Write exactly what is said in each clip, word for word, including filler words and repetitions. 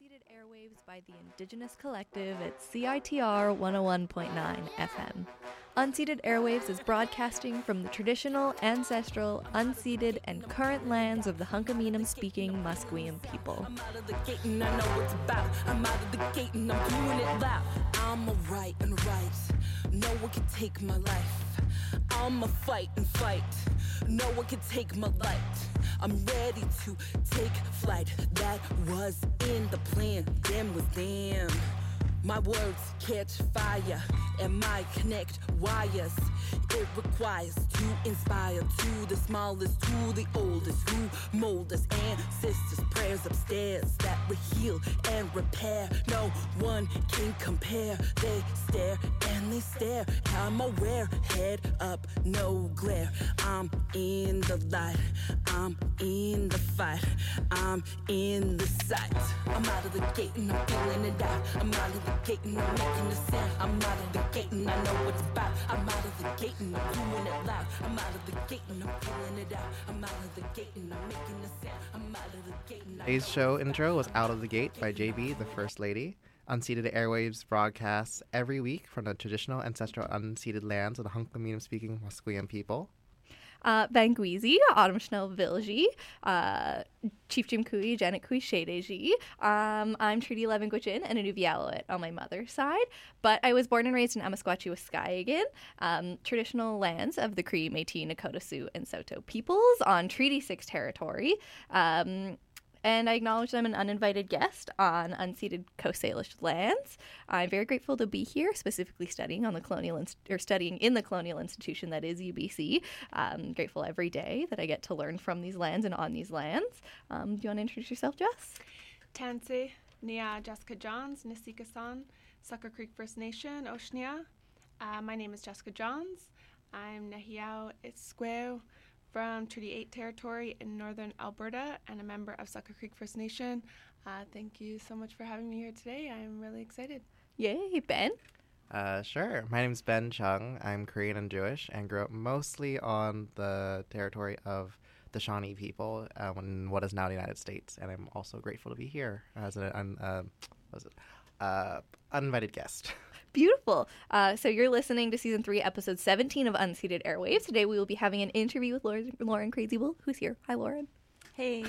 Unceded airwaves by the Indigenous Collective at C I T R one oh one point nine F M. Unceded Airwaves is broadcasting from the traditional, ancestral, unceded, and current lands of the Hunkaminam-speaking Musqueam people. I'm out of the gate and I know what it's about. I'm out of the gate and I'm doing it loud. I'm a right and right. No one can take my life. I'm a fight and fight. No one can take my light. I'm ready to take flight. That was in the plan. Damn was damn. My words catch fire and my connect wires. It requires to inspire to the smallest, to the oldest, who mold us ancestors' prayers upstairs that we heal and repair. No one can compare. They stare and they stare. I'm aware, head up, no glare. I'm in the light. I'm in the fight. I'm in the sight. I'm out of the gate and I'm feeling it out. I'm out of the gate and I'm making a sound. I'm out of the gate and I know what it's about. I'm out of the gate and I'm doing it loud. I'm out of the gate and I'm feeling it out. I'm out of the gate and I'm making a sound. I'm out of the gate and I Today's show intro was Out of the Gate by J B, the First Lady. Unceded Airwaves broadcasts every week from the traditional ancestral unceded lands of the Hunkaminam-speaking Musqueam people. Uh, Bangweezy, Autumn Vilji, uh, Chief Jim Kui, Janet Kui Shedeji. Um, I'm Treaty Levenguichin and Inuvialuit on my mother's side, but I was born and raised in Amasquatchie, Waskahigan, um, traditional lands of the Cree, Métis, Nakota Sioux, and Saulteaux peoples on Treaty six territory. Um, And I acknowledge I'm an uninvited guest on unceded Coast Salish lands. I'm very grateful to be here, specifically studying on the colonial inst- or studying in the colonial institution that is U B C. I'm grateful every day that I get to learn from these lands and on these lands. Um, do you want to introduce yourself, Jess? Tansy, Nia Jessica Johns, Nisika-san, Sucker Creek First Nation, Oshnia. Uh, my name is Jessica Johns. I'm Nahiao Itzqueo from Treaty eight territory in northern Alberta and a member of Sucker Creek First Nation. Uh, thank you so much for having me here today. I'm really excited. Yay, Ben. Uh, sure. My name's Ben Chung. I'm Korean and Jewish and grew up mostly on the territory of the Shawnee people uh, in what is now the United States. And I'm also grateful to be here as an un, uh, what was it? Uh, uninvited guest. Beautiful. Uh, so you're listening to Season three, Episode seventeen of Unceded Airwaves. Today we will be having an interview with Lauren, Lauren Crazybull, who's here. Hi, Lauren. Hey.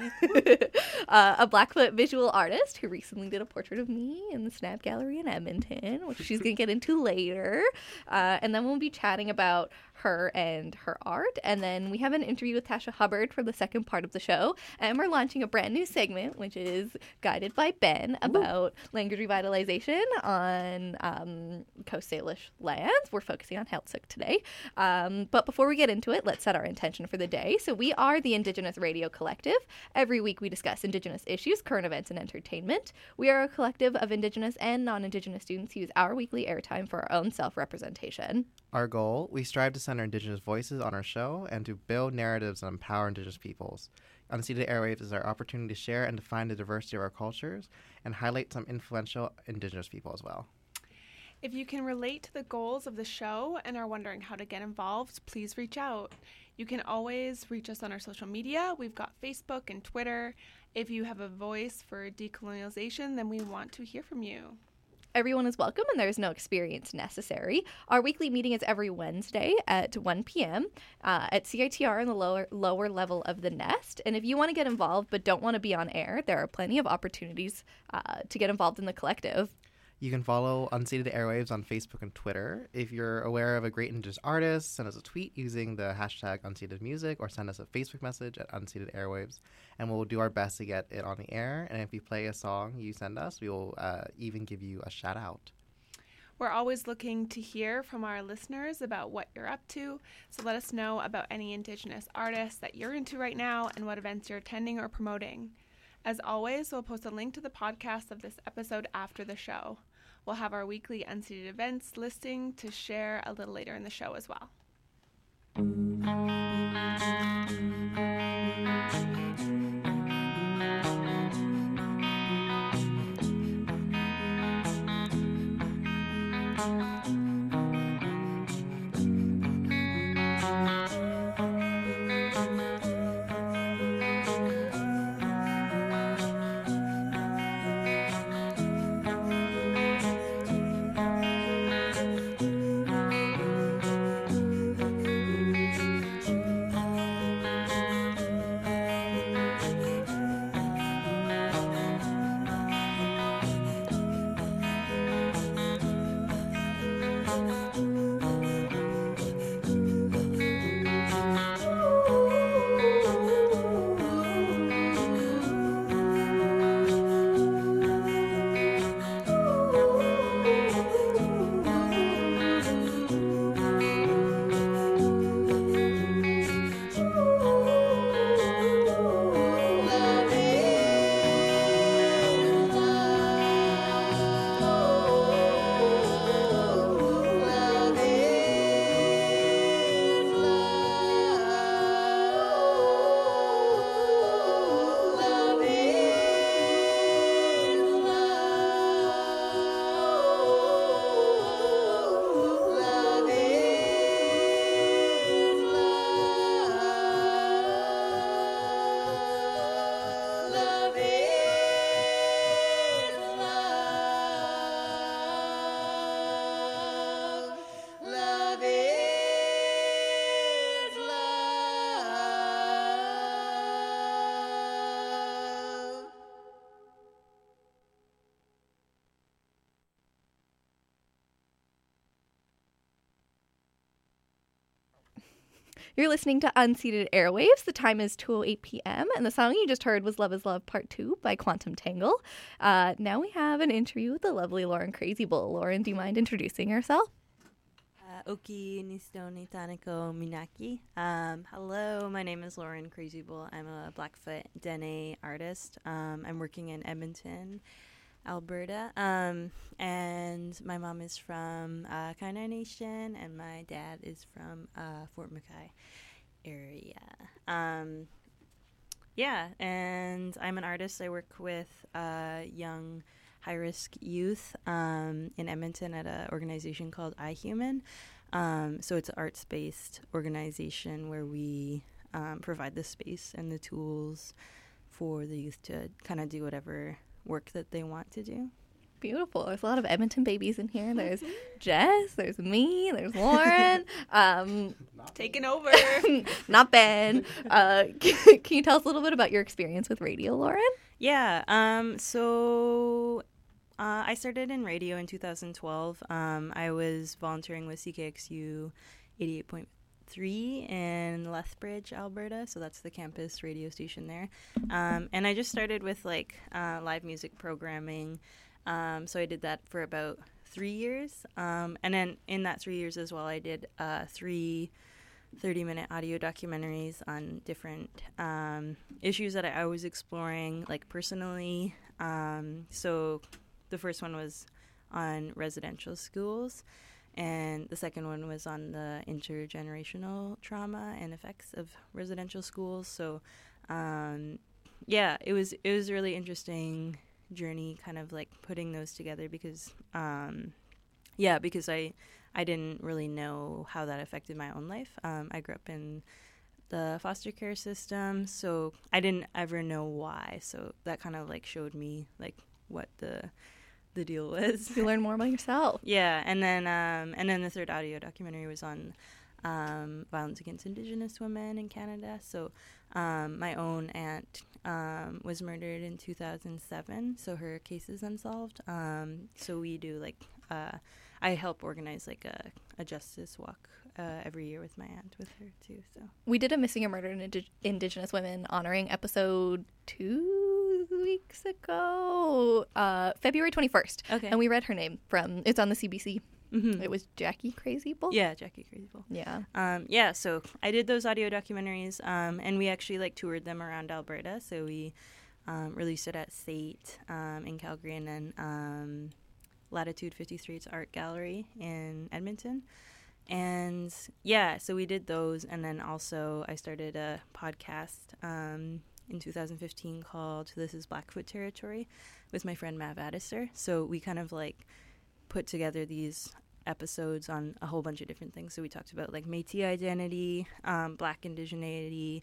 uh, a Blackfoot visual artist who recently did a portrait of me in the Snap Gallery in Edmonton, which she's going to get into later. Uh, and then we'll be chatting about her and her art. And then we have an interview with Tasha Hubbard for the second part of the show. And we're launching a brand new segment, which is guided by Ben, about Ooh. language revitalization on um, Coast Salish lands. We're focusing on Heiltsuk today. Um, but before we get into it, let's set our intention for the day. So we are the Indigenous Radio Collective. Every week we discuss Indigenous issues, current events, and entertainment. We are a collective of Indigenous and non-Indigenous students who use our weekly airtime for our own self-representation. Our goal, we strive to center Indigenous voices on our show and to build narratives and empower Indigenous peoples. Unceded Airwaves is our opportunity to share and define the diversity of our cultures and highlight some influential Indigenous people as well. If you can relate to the goals of the show and are wondering how to get involved, please reach out. You can always reach us on our social media. We've got Facebook and Twitter. If you have a voice for decolonialization, then we want to hear from you. Everyone is welcome and there is no experience necessary. Our weekly meeting is every Wednesday at one p.m. Uh, at C I T R in the lower lower level of the Nest. And if you want to get involved but don't want to be on air, there are plenty of opportunities uh, to get involved in the collective. You can follow Unceded Airwaves on Facebook and Twitter. If you're aware of a great Indigenous artist, send us a tweet using the hashtag UncededMusic or send us a Facebook message at Unceded Airwaves, and we'll do our best to get it on the air. And if you play a song you send us, we will uh, even give you a shout out. We're always looking to hear from our listeners about what you're up to, so let us know about any Indigenous artists that you're into right now and what events you're attending or promoting. As always, we'll post a link to the podcast of this episode after the show. We'll have our weekly unceded events listing to share a little later in the show as well. You're listening to Unceded Airwaves. The time is two oh eight p.m. and the song you just heard was Love is Love Part two by Quantum Tangle. Uh, now we have an interview with the lovely Lauren Crazy Bull. Lauren, do you mind introducing yourself? Uh, Oki Nistoni Taniko Minaki. Um, hello, my name is Lauren Crazy Bull. I'm a Blackfoot Dene artist. Um, I'm working in Edmonton, Alberta. Um, and my mom is from uh, Kainai Nation, and my dad is from uh, Fort McKay area. Um, yeah, and I'm an artist. I work with uh, young high-risk youth um, in Edmonton at an organization called iHuman. Um, so it's an arts-based organization where we um, provide the space and the tools for the youth to kind of do whatever work that they want to do. Beautiful. There's a lot of Edmonton babies in here. There's Jess, there's me, there's Lauren. Um, Taking over. not Ben. Uh, can you tell us a little bit about your experience with radio, Lauren? Yeah, um, so uh, I started in radio in two thousand twelve. Um, I was volunteering with C K X U eighty-eight point three in Lethbridge, Alberta, so that's the campus radio station there. Um, and I just started with, like, uh, live music programming, um, so I did that for about three years. Um, and then in that three years as well, I did uh, three thirty-minute audio documentaries on different um, issues that I, I was exploring, like, personally. Um, so the first one was on residential schools, and the second one was on the intergenerational trauma and effects of residential schools. So, um, yeah, it was it was a really interesting journey, kind of, like, putting those together because, um, yeah, because I... I didn't really know how that affected my own life. Um, I grew up in the foster care system, so I didn't ever know why. So that kind of, like, showed me, like, what the the deal was. You learn more about yourself. Yeah, and then um, and then the third audio documentary was on um, violence against Indigenous women in Canada. So um, my own aunt um, was murdered in two thousand seven, so her case is unsolved. Um, so we do, like, uh, I help organize, like, a, a justice walk uh, every year with my aunt, with her too. So We did a Missing or Murdered Indi- Indigenous Women honoring episode two weeks ago, uh, February twenty-first. okay, And we read her name from, it's on the C B C. mm-hmm. It was Jackie Crazy Bull. yeah, Jackie Crazy Bull. Yeah. Um, yeah, so I did those audio documentaries, um, and we actually, like, toured them around Alberta. So we um, released it at S A T um, in Calgary, and then um, Latitude fifty-three's Art Gallery in Edmonton. And yeah, so we did those, and then also I started a podcast um, in two thousand fifteen called This is Blackfoot Territory with my friend Matt Addister. So we kind of, like, put together these episodes on a whole bunch of different things. So we talked about, like, Métis identity, um, Black indigeneity,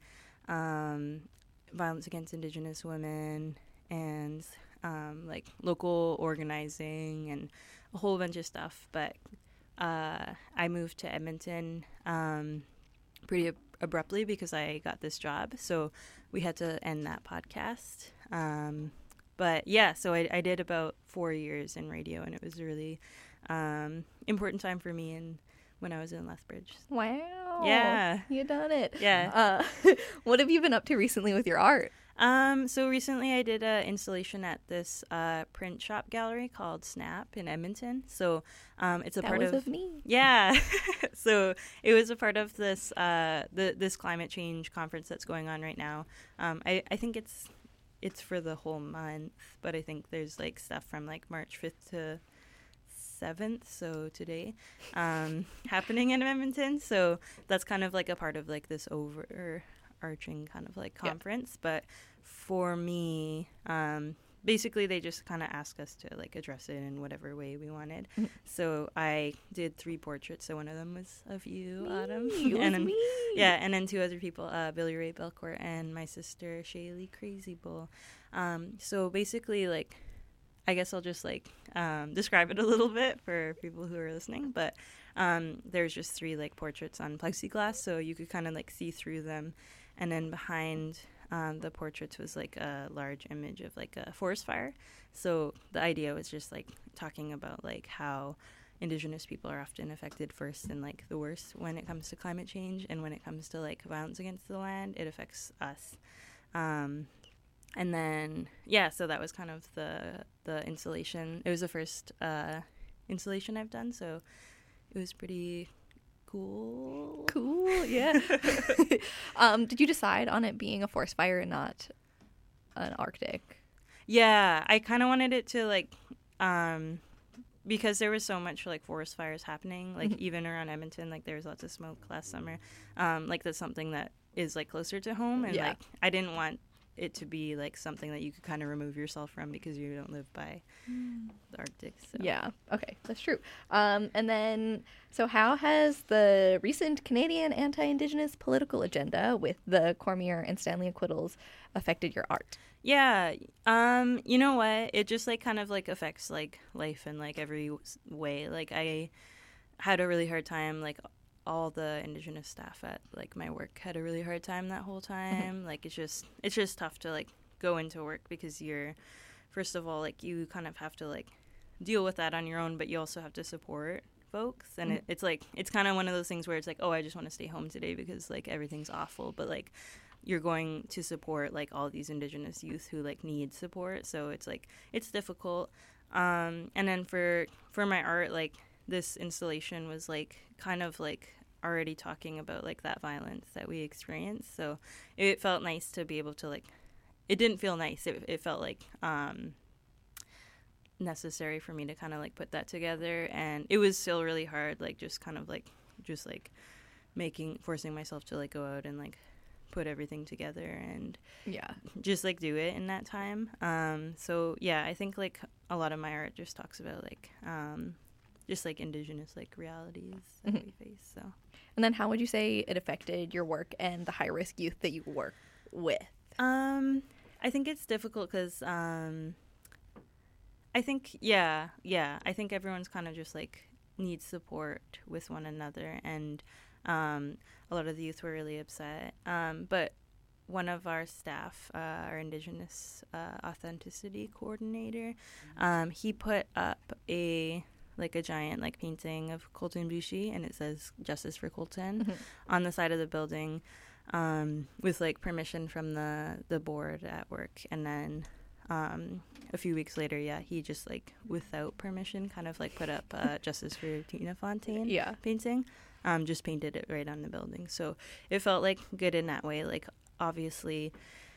um, violence against Indigenous women, and um, like, local organizing and a whole bunch of stuff. But uh, I moved to Edmonton um, pretty ab- abruptly because I got this job. So we had to end that podcast. Um, but yeah, so I, I did about four years in radio, and it was a really um, important time for me and when I was in Lethbridge. Wow. Yeah. You done it. Yeah. Uh, what have you been up to recently with your art? Um, so recently I did an installation at this uh, print shop gallery called Snap in Edmonton. So um, it's a that part was of... of me. Yeah. So it was a part of this uh, the this climate change conference that's going on right now. Um, I, I think it's it's for the whole month, but I think there's, like, stuff from, like, March fifth to seventh, so today, um, happening in Edmonton. So that's kind of, like, a part of, like, this overarching kind of, like, conference. Yeah. But for me, um, basically they just kind of asked us to, like, address it in whatever way we wanted. Mm-hmm. So I did three portraits. So one of them was of you, me, Autumn. It was and then, me. Yeah, and then two other people, uh, Billy Ray Belcourt and my sister, Shaylee Crazy Bull. Um, so basically, like, I guess I'll just, like, um, describe it a little bit for people who are listening. But um, there's just three, like, portraits on plexiglass, so you could kind of, like, see through them. And then behind um, the portraits was, like, a large image of, like, a forest fire. So the idea was just, like, talking about, like, how Indigenous people are often affected first and like the worst when it comes to climate change, and when it comes to like violence against the land, it affects us. Um, and then yeah, so that was kind of the the installation. It was the first uh, installation I've done, so it was pretty cool. Cool, yeah. um, did you decide on it being a forest fire and not an Arctic? Yeah, I kind of wanted it to like. Um, because there was so much like forest fires happening, like Mm-hmm. even around Edmonton, like there was lots of smoke last summer. Um, like that's something that is like closer to home, and Yeah. like I didn't want it to be like something that you could kind of remove yourself from because you don't live by the Arctic. So. Yeah, okay, that's true. Um, and then, so how has the recent Canadian anti-Indigenous political agenda with the Cormier and Stanley acquittals affected your art? Yeah, um, you know what? It just like kind of like affects like life in like every w- way. Like I had a really hard time. Like all the Indigenous staff at like my work had a really hard time that whole time. Like it's just it's just tough to like go into work because you're first of all like you kind of have to like deal with that on your own, but you also have to support folks, and it, it's like it's kind of one of those things where it's like, oh, I just want to stay home today because like everything's awful, but like you're going to support like all these Indigenous youth who like need support, so it's like it's difficult. Um and then for for my art, like this installation was like kind of like already talking about like that violence that we experienced, so it felt nice to be able to like it didn't feel nice it, it felt like um necessary for me to kind of like put that together, and it was still really hard, like just kind of like just like making forcing myself to like go out and like put everything together and Yeah. just like do it in that time. Um so yeah, I think like a lot of my art just talks about like um just like Indigenous like realities that Mhm. we face. So And then how would you say it affected your work and the high-risk youth that you work with? um I think it's difficult because um I think yeah yeah I think everyone's kind of just like needs support with one another, and um a lot of the youth were really upset, um but one of our staff, uh, our Indigenous uh, authenticity coordinator, um, he put up a like a giant like painting of Colton Bouchy, and it says "Justice for Colton" Mhm. on the side of the building, um, with like permission from the the board at work. And then um, a few weeks later, yeah, he just like without permission, kind of like put up uh, "Justice for Tina Fontaine" Yeah. painting. Um, just painted it right on the building, so it felt like good in that way. Like obviously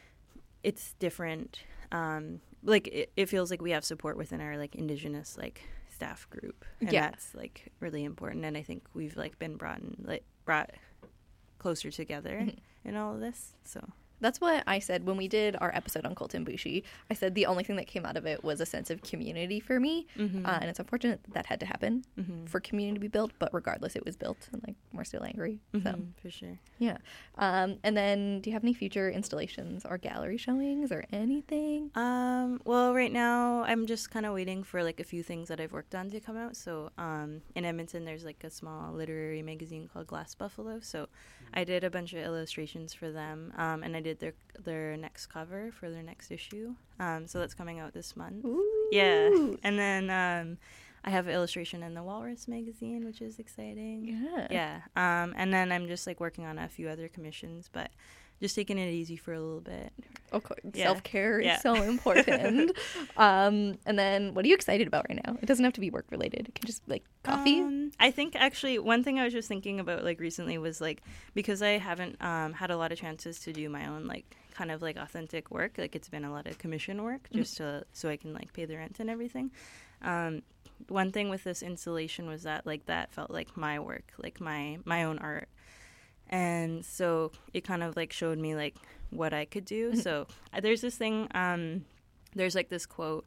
it's different, um like it, it feels like we have support within our like Indigenous like staff group, and Yeah. that's like really important, and I think we've like been brought in, like brought closer together Mhm. in all of this. So That's what I said when we did our episode on Colton Bouchy. I said the only thing that came out of it was a sense of community for me. Mhm. Uh, and it's unfortunate that, that had to happen Mhm. for community to be built, but regardless, it was built, and like we're still angry. So Mhm, for sure. yeah. Um, and then, do you have any future installations or gallery showings or anything? Um, well, right now I'm just kind of waiting for like a few things that I've worked on to come out. So, um, in Edmonton, there's like a small literary magazine called Glass Buffalo. So, I did a bunch of illustrations for them, um, and I did their their next cover for their next issue. Um, so that's coming out this month. Ooh. Yeah, and then um, I have an illustration in the Walrus magazine, which is exciting. Yeah. Yeah. Um, and then I'm just like working on a few other commissions, but just taking it easy for a little bit. Okay. Yeah. Self care is Yeah. so important. um, and then, what are you excited about right now? It doesn't have to be work related. It can just like coffee. Um, I think actually one thing I was just thinking about like recently was like, because I haven't um, had a lot of chances to do my own like kind of like authentic work. Like it's been a lot of commission work just to so I can like pay the rent and everything. Um, one thing with this installation was that like that felt like my work, like my my own art. And so it kind of like showed me like what I could do. So uh, there's this thing, um, there's like this quote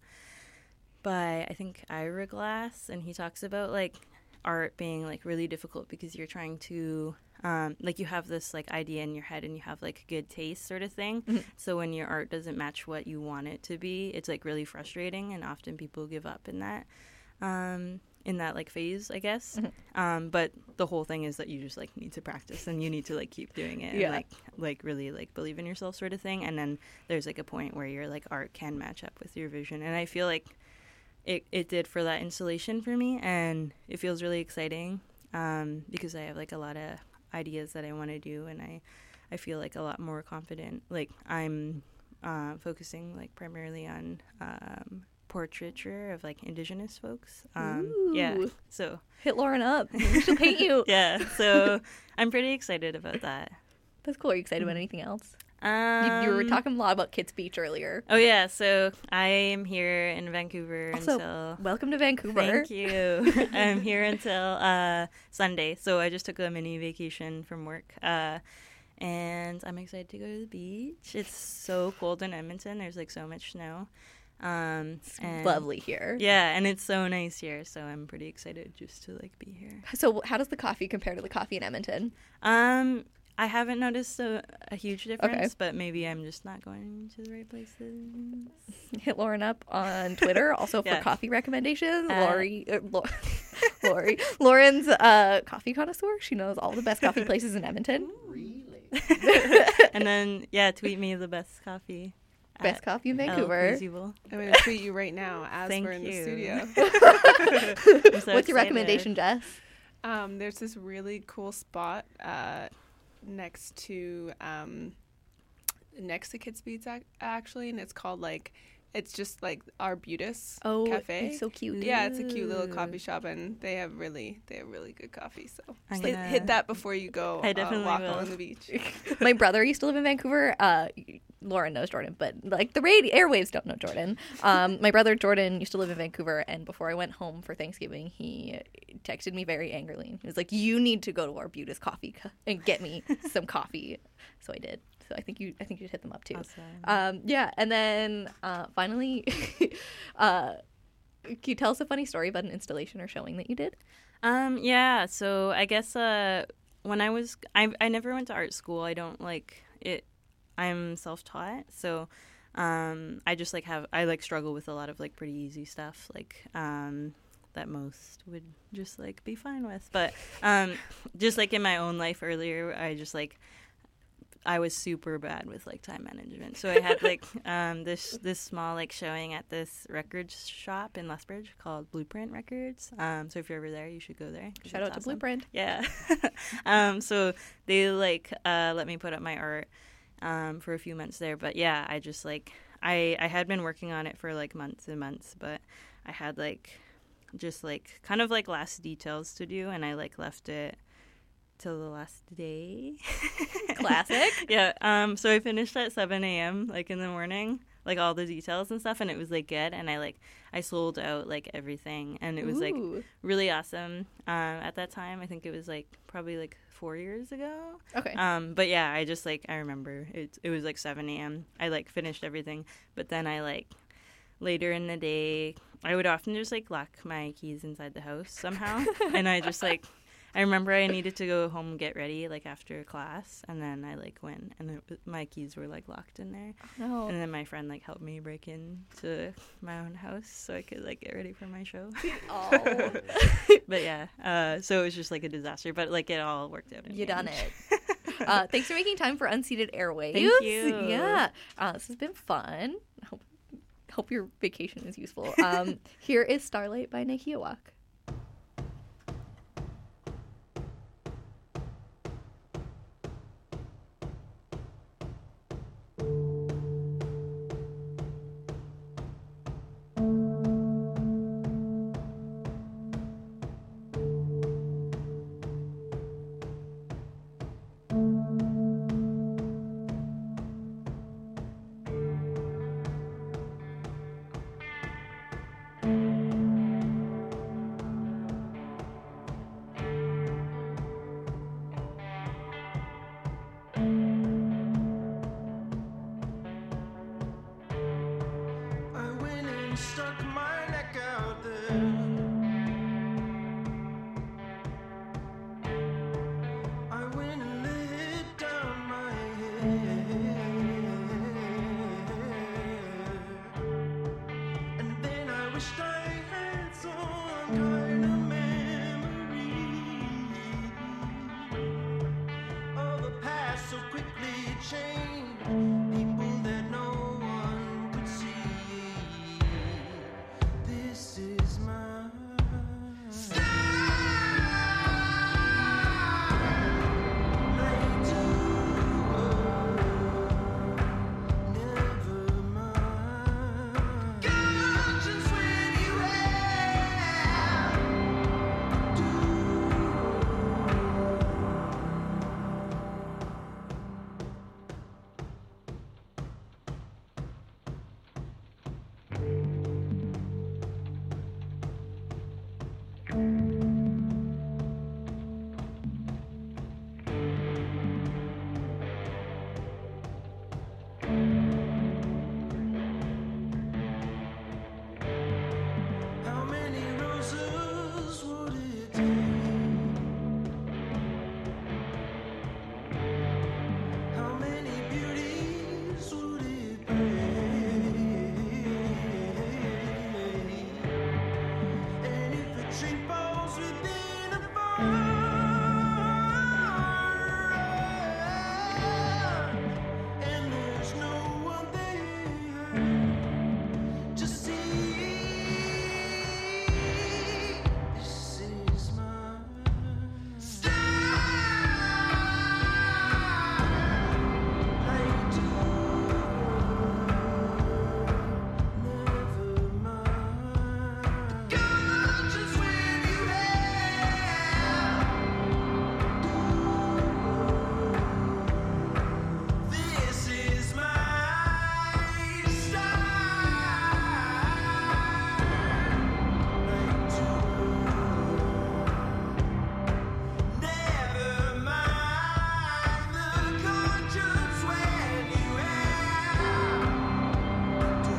by I think Ira Glass, and he talks about like art being like really difficult because you're trying to um, like you have this like idea in your head and you have like good taste sort of thing. Mhm. So when your art doesn't match what you want it to be, it's like really frustrating, and often people give up in that. Um, in that like phase, I guess. Mhm. Um, but the whole thing is that you just like need to practice and you need to like keep doing it Yeah. and like like really like believe in yourself sort of thing. And then there's like a point where your like art can match up with your vision. And I feel like it, it did for that installation for me, and it feels really exciting um, because I have like a lot of ideas that I want to do, and I, I feel like a lot more confident. Like I'm uh, focusing like primarily on um, portraiture of like Indigenous folks. Um, yeah, Ooh. so Hit Lauren up. She'll paint you. yeah, so I'm pretty excited about that. That's cool. Are you excited about anything else? Um, You, you were talking a lot about Kits Beach earlier. Oh yeah, so I am here in Vancouver Also, until. welcome to Vancouver. Thank you. I'm here until uh, Sunday, so I just took a mini vacation from work, uh, and I'm excited to go to the beach. It's so cold in Edmonton. There's like so much snow. Um, and Lovely here. Yeah, and it's so nice here, so I'm pretty excited just to like be here. So, how does the coffee compare to the coffee in Edmonton? Um, I haven't noticed a, a huge difference, Okay. but maybe I'm just not going to the right places. Hit Lauren up on Twitter, also for Yeah. coffee recommendations. Uh, Lori, uh, Lo- Lori, Lauren's a coffee connoisseur. She knows all the best coffee places in Edmonton. Really? And then, yeah, tweet me the best coffee. Best at coffee in El Vancouver. Crucible. I'm going to tweet you right now as Thank we're in the you. studio. I'm so What's your excited. recommendation, Jess? Um, there's this really cool spot uh, next to um, next to Kits Beats ac- actually, and it's called like it's just like Arbutus Oh, Cafe. it's so cute. Yeah, it's a cute little Ooh. coffee shop, and they have really they have really good coffee. So I'm hit, gonna- hit that before you go I uh, definitely walk will. along the beach. My brother used to live in Vancouver. Uh, Lauren knows Jordan, but like the radio airwaves don't know Jordan. Um, my brother Jordan used to live in Vancouver, and before I went home for Thanksgiving, he texted me very angrily. He was like, "You need to go to Arbutus Coffee co- and get me some coffee." So I did. So I think you, I think you should hit them up too. Awesome. Um, yeah, and then uh, finally, uh, can you tell us a funny story about an installation or showing that you did? Um, yeah, so I guess uh, when I was, I, I never went to art school. I don't like it. I'm self-taught, so um, I just like have, I like struggle with a lot of like pretty easy stuff, like um, that most would just like be fine with. But um, just like in my own life earlier, I just like, I was super bad with like time management. So I had like um, this this small like showing at this record shop in Lethbridge called Blueprint Records. Um, so if you're ever there, you should go there. 'cause Shout it's out to awesome. Blueprint. Yeah. um, so they like uh, let me put up my art um, for a few months there. But yeah, I just like I I had been working on it for like months and months, but I had like just like kind of like last details to do, and I like left it till the last day. Classic. Yeah. Um. So I finished at seven a.m. like in the morning, like all the details and stuff, and it was like good. And I like I sold out like everything, and it was like Ooh. really awesome. Um. At that time, I think it was like probably like four years ago. Okay. Um. But yeah, I just like I remember it. It was like seven a.m. I like finished everything, but then I like later in the day, I would often just like lock my keys inside the house somehow, and I just like. I remember I needed to go home and get ready, like, after class, and then I, like, went, and it, was- my keys were, like, locked in there. No. And then my friend, like, helped me break into my own house so I could, like, get ready for my show. Oh. But, yeah, uh, so it was just, like, a disaster, but, like, it all worked out. in You the done end. it. Uh, thanks for making time for Unseated Airwaves. Thank you. Yeah. Uh, this has been fun. Hope, hope your vacation is useful. Um, here is Starlight by Nahiawak. How many roses would it take? How many beauties would it break? And if a tree falls within a fire, and there's no one there, just see, this is my starlight too. Never mind. God, just when you have, this is my starlight too. Never mind the conscience when you have to.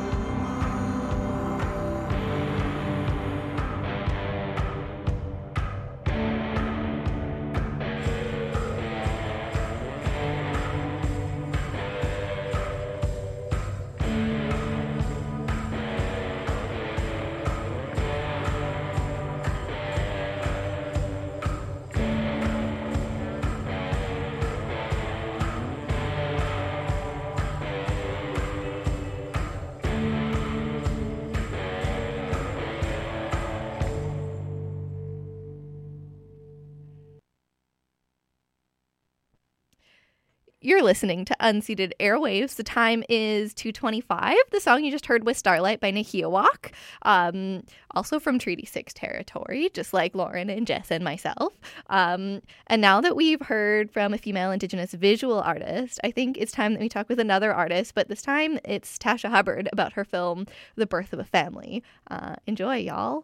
You're listening to Unceded Airwaves. The time is two twenty-five. The song you just heard was Starlight by Nahiawak, um, also from Treaty six territory, just like Lauren and Jess and myself. Um, and now that we've heard from a female Indigenous visual artist, I think it's time that we talk with another artist, but this time it's Tasha Hubbard about her film, The Birth of a Family. Uh, enjoy, y'all.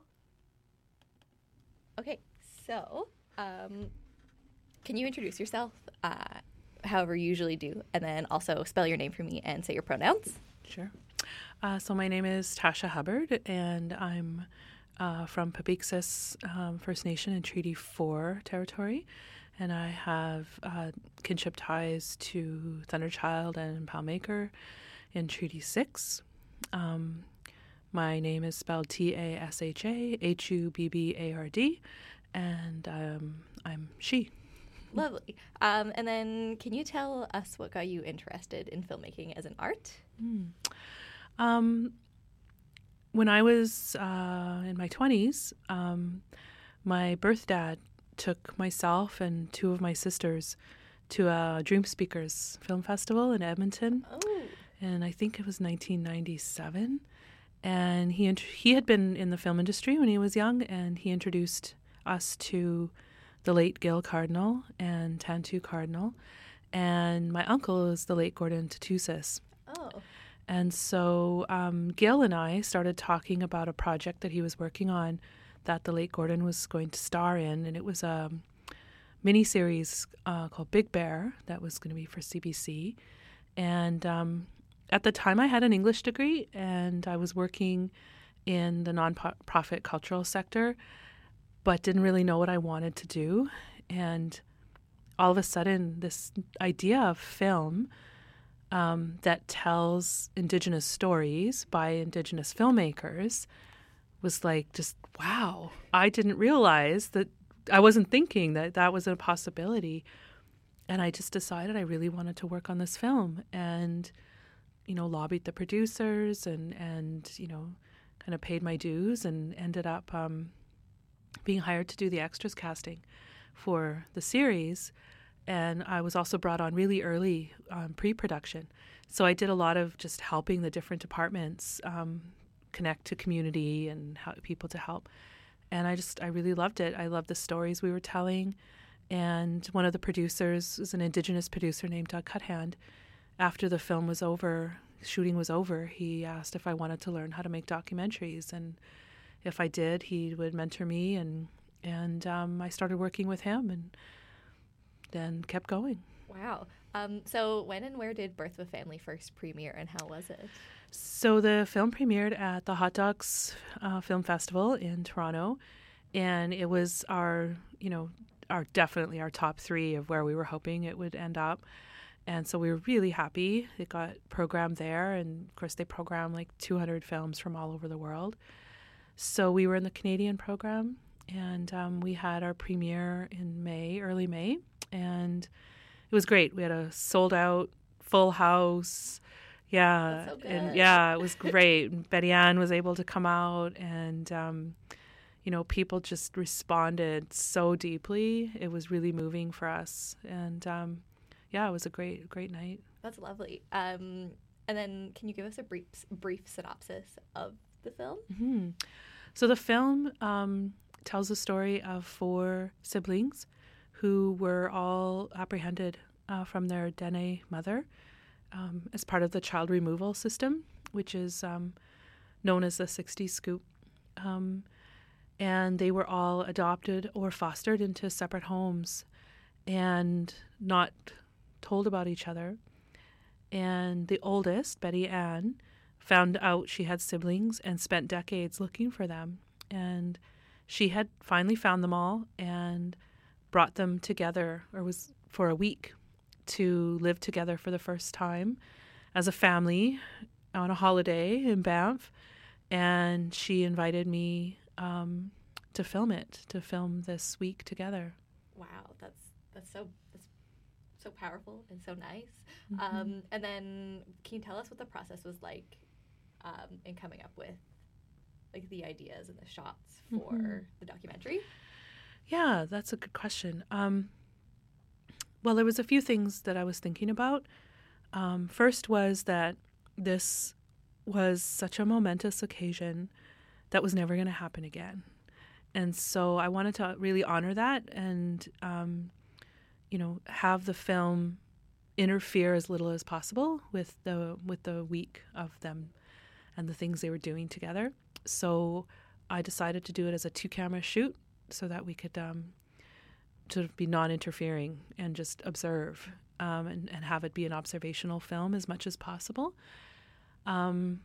Okay, so um, can you introduce yourself? Uh, however you usually do, and then also spell your name for me and say your pronouns. Sure. Uh, so my name is Tasha Hubbard, and I'm uh, from Papixis um, First Nation in Treaty four territory, and I have uh, kinship ties to Thunderchild and Palmaker in Treaty six. Um, my name is spelled T A S H A H U B B A R D, and um, I'm she. Lovely. Um, and then can you tell us what got you interested in filmmaking as an art? Mm. Um, when I was uh, in my twenties, um, my birth dad took myself and two of my sisters to a Dream Speakers Film Festival in Edmonton. Oh. And I think it was nineteen ninety-seven. And he int- he had been in the film industry when he was young, and he introduced us to the late Gil Cardinal and Tantu Cardinal. And my uncle is the late Gordon Tatusis. Oh. And so um, Gil and I started talking about a project that he was working on that the late Gordon was going to star in. And it was a miniseries uh, called Big Bear that was going to be for C B C. And um, at the time, I had an English degree, and I was working in the nonprofit cultural sector, but didn't really know what I wanted to do. And all of a sudden, this idea of film um, that tells Indigenous stories by Indigenous filmmakers was like, just, wow. I didn't realize that, I wasn't thinking that that was a possibility. And I just decided I really wanted to work on this film, and, you know, lobbied the producers and, and you know, kind of paid my dues, and ended up um, being hired to do the extras casting for the series. And I was also brought on really early um, pre-production. So I did a lot of just helping the different departments um, connect to community and how, people to help. And I just, I really loved it. I loved the stories we were telling. And one of the producers was an Indigenous producer named Doug Cuthand. After the film was over, shooting was over, he asked if I wanted to learn how to make documentaries. And if I did, he would mentor me and and um, I started working with him, and then kept going. Wow. Um, so when and where did Birth of a Family first premiere, and how was it? So the film premiered at the Hot Docs uh, Film Festival in Toronto, and it was our, you know, our definitely our top three of where we were hoping it would end up. And so we were really happy. It got programmed there, and of course they program like two hundred films from all over the world. So we were in the Canadian program, and um, we had our premiere in May, early May, and it was great. We had a sold out, full house. Yeah, That's so good. and yeah, it was great. And Betty Ann was able to come out, and um, you know, people just responded so deeply. It was really moving for us, and um, yeah, it was a great, great night. That's lovely. Um, and then can you give us a brief, brief synopsis of the film? Mm-hmm. So the film um, tells the story of four siblings who were all apprehended uh, from their Dene mother um, as part of the child removal system, which is um, known as the sixty scoop. Um, and they were all adopted or fostered into separate homes and not told about each other. And the oldest, Betty Ann, found out she had siblings and spent decades looking for them. And she had finally found them all and brought them together, or was for a week, to live together for the first time as a family on a holiday in Banff. And she invited me um, to film it, to film this week together. Wow, that's that's so that's so powerful and so nice. Mm-hmm. Um, and then can you tell us what the process was like um, in coming up with like the ideas and the shots for Mm-hmm. the documentary? Yeah, that's a good question. Um, well, there was a few things that I was thinking about. Um, first was that this was such a momentous occasion that was never going to happen again. And so I wanted to really honor that and, um, you know, have the film interfere as little as possible with the with the week of them and the things they were doing together. So I decided to do it as a two-camera shoot so that we could um, sort of be non-interfering and just observe um, and, and have it be an observational film as much as possible. Um,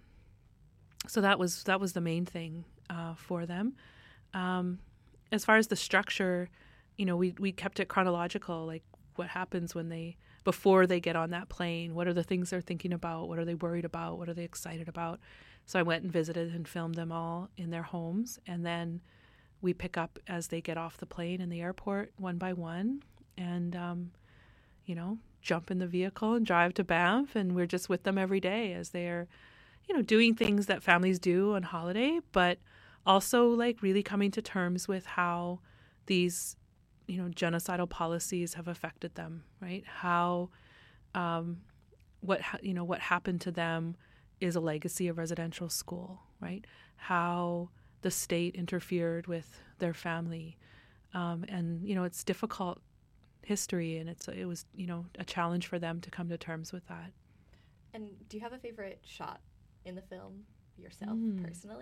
so that was that was the main thing uh, for them. Um, as far as the structure, you know, we we kept it chronological, like what happens when they before they get on that plane. What are the things they're thinking about? What are they worried about? What are they excited about? So I went and visited and filmed them all in their homes, and then we pick up as they get off the plane in the airport one by one, and um, you know, jump in the vehicle and drive to Banff, and we're just with them every day as they're, you know, doing things that families do on holiday, but also like really coming to terms with how these, you know, genocidal policies have affected them, right? How, um, what ha- you know, what happened to them is a legacy of residential school, right? How the state interfered with their family, um, and you know, it's difficult history, and it's it was you know a challenge for them to come to terms with that. And do you have a favorite shot in the film yourself, Mm. personally?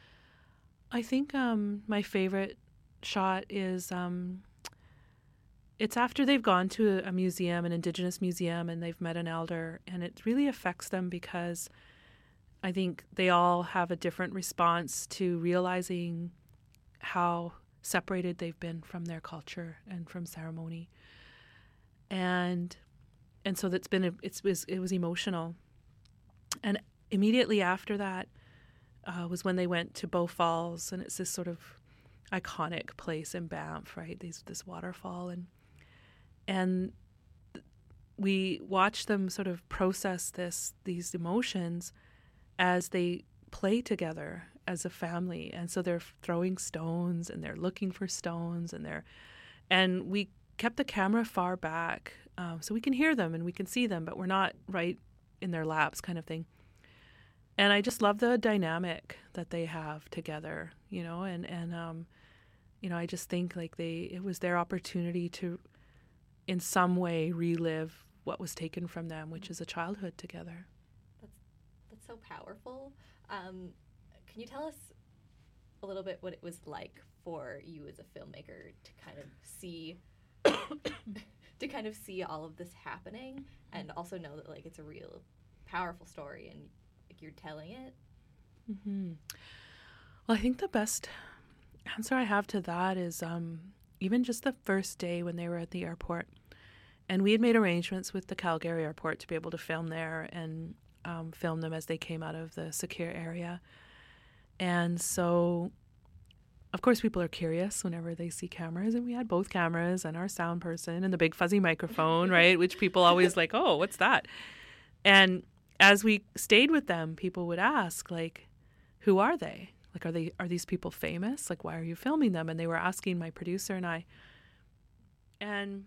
I think um, my favorite shot is um, it's after they've gone to a museum, an Indigenous museum, and they've met an elder, and it really affects them because I think they all have a different response to realizing how separated they've been from their culture and from ceremony, and and so that's been it's was it was emotional. And immediately after that uh, was when they went to Bow Falls, and it's this sort of iconic place in Banff, right? These this waterfall, and and we watched them sort of process this these emotions as they play together as a family. And so they're throwing stones and they're looking for stones, and they're and we kept the camera far back um, so we can hear them and we can see them, but we're not right in their laps, kind of thing. And I just love the dynamic that they have together, you know, and and um, you know, I just think like they it was their opportunity to in some way relive what was taken from them, which is a childhood together. That's so powerful. Um, can you tell us a little bit what it was like for you as a filmmaker to kind of see to kind of see all of this happening and also know that like it's a real powerful story and like you're telling it? Mm-hmm. Well, I think the best answer I have to that is um, even just the first day when they were at the airport. And we had made arrangements with the Calgary airport to be able to film there and um, film them as they came out of the secure area. And so, of course, people are curious whenever they see cameras. And we had both cameras and our sound person and the big fuzzy microphone, right? Which people always like, oh, what's that? And as we stayed with them, people would ask, like, who are they? Like, are they are these people famous? Like, why are you filming them? And they were asking my producer and I. And,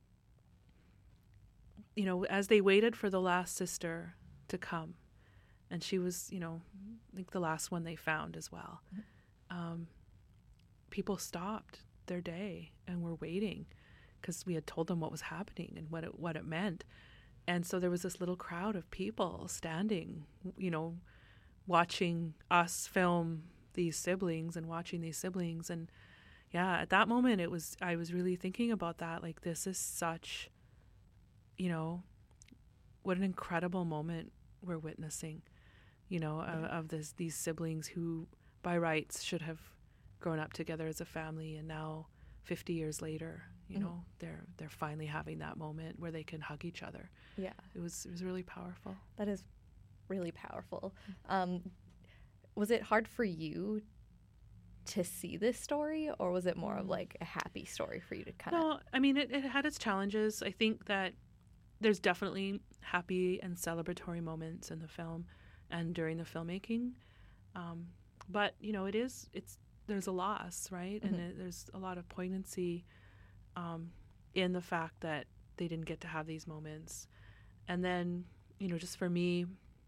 you know, as they waited for the last sister to come, and she was, you know, I think the last one they found as well, um, people stopped their day and were waiting because we had told them what was happening and what it, what it meant. And so there was this little crowd of people standing, you know, watching us film these siblings and watching these siblings. And yeah, at that moment, it was, I was really thinking about that. Like, this is such, you know, what an incredible moment we're witnessing, you know, of, of this, these siblings who by rights should have grown up together as a family. And now fifty years later, you mm-hmm. know, they're, they're finally having that moment where they can hug each other. Yeah. It was, it was really powerful. That is really powerful. Um, was it hard for you to see this story, or was it more of like a happy story for you to kind of? No, I mean, it, it had its challenges. I think that there's definitely happy and celebratory moments in the film and during the filmmaking. Um, but, you know, it is, it's, there's a loss, right? Mm-hmm. And it, there's a lot of poignancy um, in the fact that they didn't get to have these moments. And then, you know, just for me,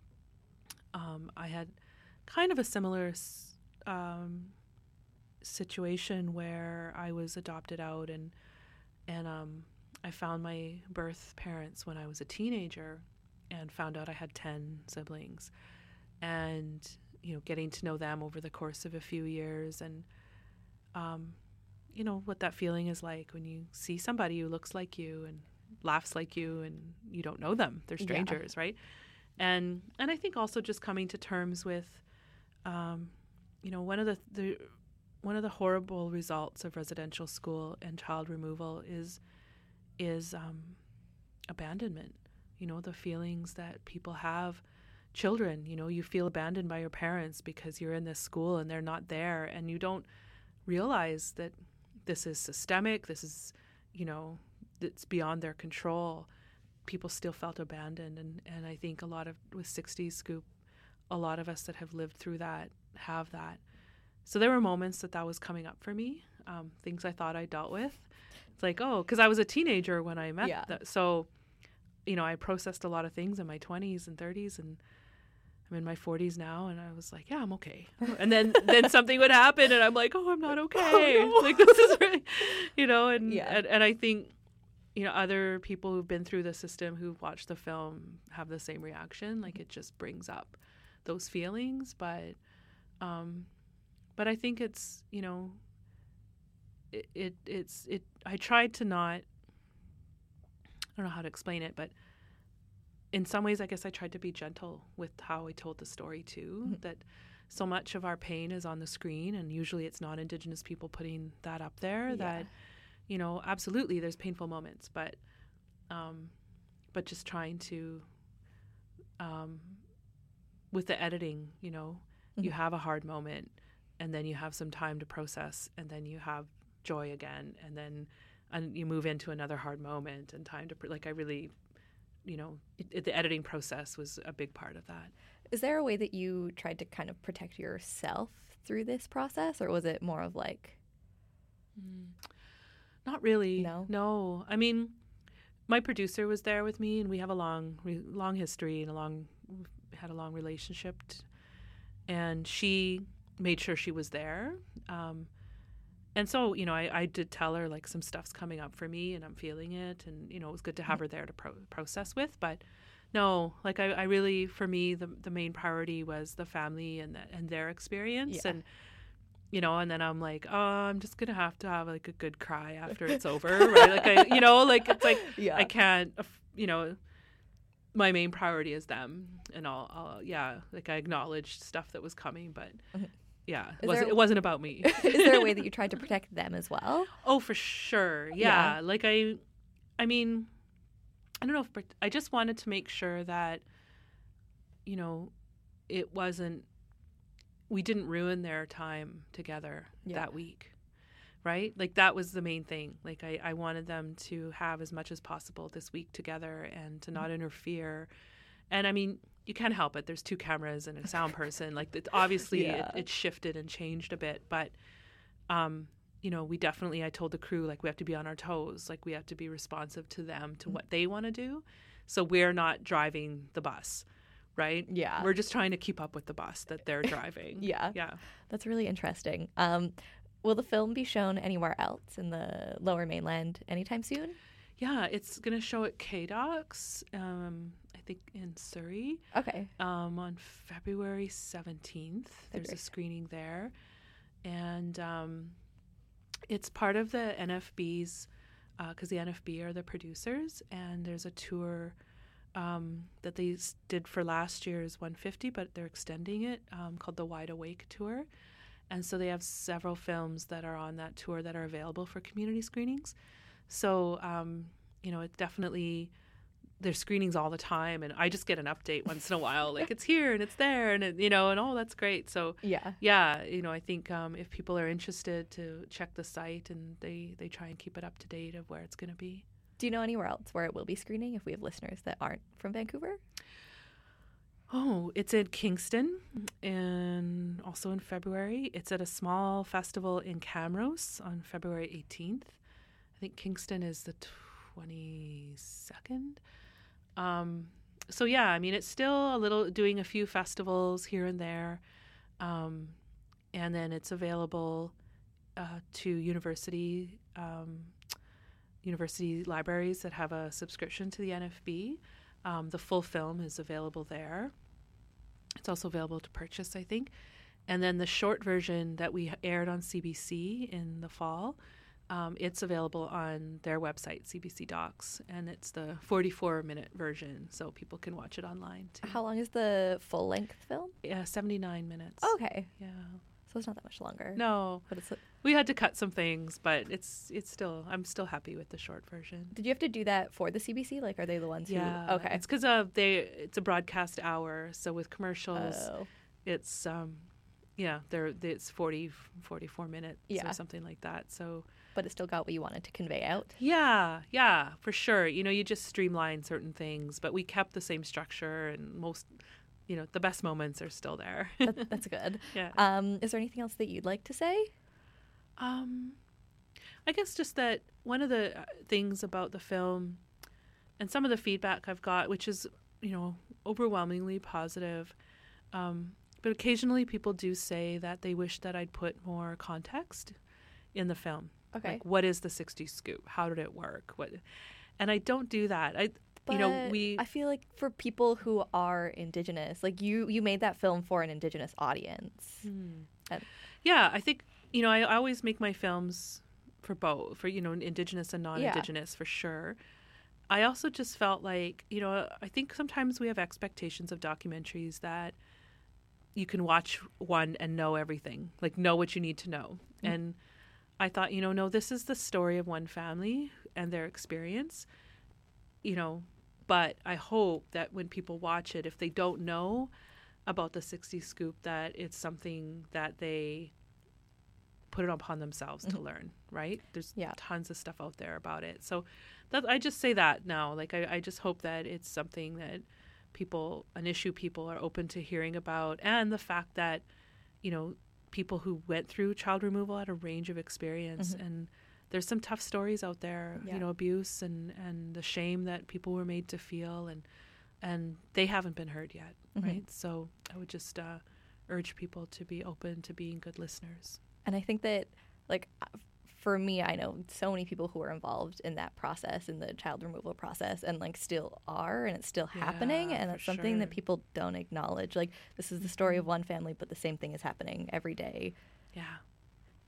um, I had kind of a similar um, situation where I was adopted out and and um, I found my birth parents when I was a teenager and found out I had ten siblings, and you know, getting to know them over the course of a few years, and um, you know what that feeling is like when you see somebody who looks like you and laughs like you and you don't know them, they're strangers, yeah. right? And and I think also just coming to terms with Um, you know, one of the, the one of the horrible results of residential school and child removal is is um, abandonment. You know, the feelings that people have. Children, you know, you feel abandoned by your parents because you're in this school and they're not there, and you don't realize that this is systemic. This is, you know, it's beyond their control. People still felt abandoned, and and I think a lot of with sixties Scoop. A lot of us that have lived through that have that. So there were moments that that was coming up for me, um, things I thought I dealt with. It's like, oh, because I was a teenager when I met. Yeah. The, so, you know, I processed a lot of things in my twenties and thirties, and I'm in my forties now, and I was like, yeah, I'm okay. And then, then something would happen, and I'm like, oh, I'm not okay. Oh, no. Like, this is really, you know, and, yeah. and and I think, you know, other people who've been through the system who've watched the film have the same reaction. Like, it just brings up those feelings, but um but I think it's, you know, it, it it's it I tried to not, I don't know how to explain it, but in some ways I guess I tried to be gentle with how I told the story too. Mm-hmm. That so much of our pain is on the screen, and usually it's not Indigenous people putting that up there. Yeah. That, you know, absolutely there's painful moments, but um but just trying to um with the editing, you know, mm-hmm. you have a hard moment, and then you have some time to process, and then you have joy again, and then and you move into another hard moment and time to, like, I really, you know, it, it, the editing process was a big part of that. Is there a way that you tried to kind of protect yourself through this process, or was it more of like... Mm. Not really. No? No. I mean, my producer was there with me, and we have a long, long history and a long... had a long relationship, t- and she made sure she was there. Um, and so, you know, I, I did tell her, like, some stuff's coming up for me and I'm feeling it. And, you know, it was good to have her there to pro- process with. But no, like, I, I really, for me, the the main priority was the family and the, and their experience. Yeah. And you know, and then I'm like, oh, I'm just gonna have to have like a good cry after it's over, right? Like I, you know, like it's like Yeah. I can't, aff- you know, my main priority is them, and I'll, I'll yeah, like I acknowledged stuff that was coming, but yeah, it Is wasn't there- it wasn't about me. Is there a way that you tried to protect them as well? Oh, for sure. Yeah. Yeah. Like I, I mean, I don't know if I just wanted to make sure that, you know, it wasn't, we didn't ruin their time together Yeah. that week. Right? Like that was the main thing. Like I, I wanted them to have as much as possible this week together and to not interfere. And I mean, you can't help it. There's two cameras and a sound person. Like it, obviously Yeah. it, it shifted and changed a bit, but um, you know, we definitely, I told the crew, like we have to be on our toes. Like we have to be responsive to them, to what they want to do. So we're not driving the bus, right? Yeah. We're just trying to keep up with the bus that they're driving. Yeah. Yeah. That's really interesting. Um, will the film be shown anywhere else in the Lower Mainland anytime soon? Yeah, it's going to show at K-Docs, um, I think in Surrey, Okay. um, on February seventeenth. There's February. a screening there. And um, it's part of the N F B's, because the N F B are the producers, and there's a tour um, that they s- did for last year's one fifty, but they're extending it, um, called the Wide Awake Tour. And so they have several films that are on that tour that are available for community screenings. So, um, you know, it definitely, there's screenings all the time, and I just get an update once in a while, like it's here and it's there, and, it, you know, and oh, that's great. So, Yeah. yeah, you know, I think um, if people are interested to check the site, and they, they try and keep it up to date of where it's going to be. Do you know anywhere else where it will be screening if we have listeners that aren't from Vancouver? Oh, it's in Kingston, and also in February. It's at a small festival in Camrose on February eighteenth. I think Kingston is the twenty-second. Um, so yeah, I mean, it's still a little, doing a few festivals here and there. Um, and then it's available uh, to university, um, university libraries that have a subscription to the N F B. Um, the full film is available there. It's also available to purchase, I think. And then the short version that we aired on C B C in the fall, um, it's available on their website, C B C Docs, and it's the forty-four minute version, so people can watch it online too. How long is the full length film? Yeah, seventy-nine minutes. Okay. Yeah. So it's not that much longer. No, But it's. we had to cut some things, but it's it's still, I'm still happy with the short version. Did you have to do that for the C B C? Like, are they the ones Yeah. who? Okay. It's because uh, they it's a broadcast hour, so with commercials, Oh. it's um, yeah, they're it's forty, forty-four minutes Yeah. or something like that. So But it still got what you wanted to convey out. yeah, yeah, for sure. You know, you just streamline certain things, but we kept the same structure, and most, you know, the best moments are still there. That, that's good. Yeah. Um, is there anything else that you'd like to say? Um, I guess just that one of the uh, things about the film, and some of the feedback I've got, which is, you know, overwhelmingly positive, um, but occasionally people do say that they wish that I'd put more context in the film. Okay. Like, what is the sixties scoop? How did it work? What? And I don't do that. I, But you know, we. I feel like for people who are Indigenous, like you, you made that film for an Indigenous audience. Hmm. And- Yeah, I think, you know, I, I always make my films for both, for, you know, Indigenous and non-Indigenous, for sure. I also just felt like, you know, I think sometimes we have expectations of documentaries that you can watch one and know everything, like know what you need to know. Mm. And I thought, you know, no, this is the story of one family and their experience, you know, but I hope that when people watch it, if they don't know about the sixties scoop, that it's something that they put it upon themselves to learn, right? There's Yeah. tons of stuff out there about it. So that, I just say that now. Like, I, I just hope that it's something that people, an issue people are open to hearing about, and the fact that, you know, people who went through child removal had a range of experience, Mhm. and there's some tough stories out there, Yeah. you know, abuse and, and the shame that people were made to feel, and and they haven't been heard yet, Mhm. right? So I would just uh, urge people to be open to being good listeners. And I think that, like, uh, for me, I know so many people who are involved in that process, in the child removal process, and like still are, and it's still happening. Yeah, And for it's something that sure. people don't acknowledge. Like, this is the story of one family, but the same thing is happening every day. Yeah.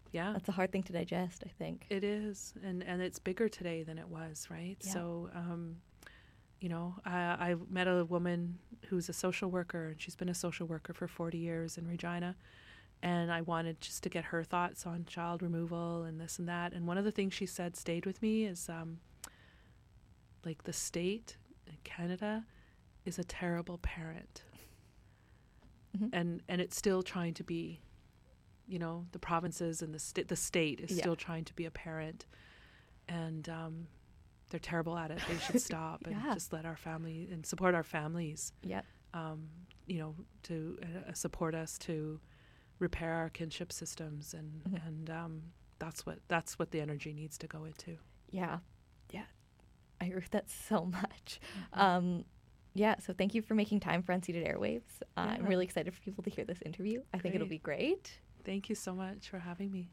yeah. That's a hard thing to digest, I think. It is, and and it's bigger today than it was, right? Yeah. So, um, you know, I, I met a woman who's a social worker, and she's been a social worker for forty years in Regina, and I wanted just to get her thoughts on child removal and this and that. And one of the things she said stayed with me is, um, like, the state in Canada is a terrible parent, Mm-hmm. and and it's still trying to be. You know, the provinces and the state, the state is Yeah. still trying to be a parent, and um, they're terrible at it. They should stop and Yeah. just let our family and support our families. Yep. Um, you know, to uh, support us to repair our kinship systems, and Mhm. and um, that's what that's what the energy needs to go into. Yeah. Yeah. I agree with that so much. Um, yeah, so thank you for making time for Unseated Airwaves. Uh, I'm Yeah. really excited for people to hear this interview. I think it'll be Great. great. Thank you so much for having me.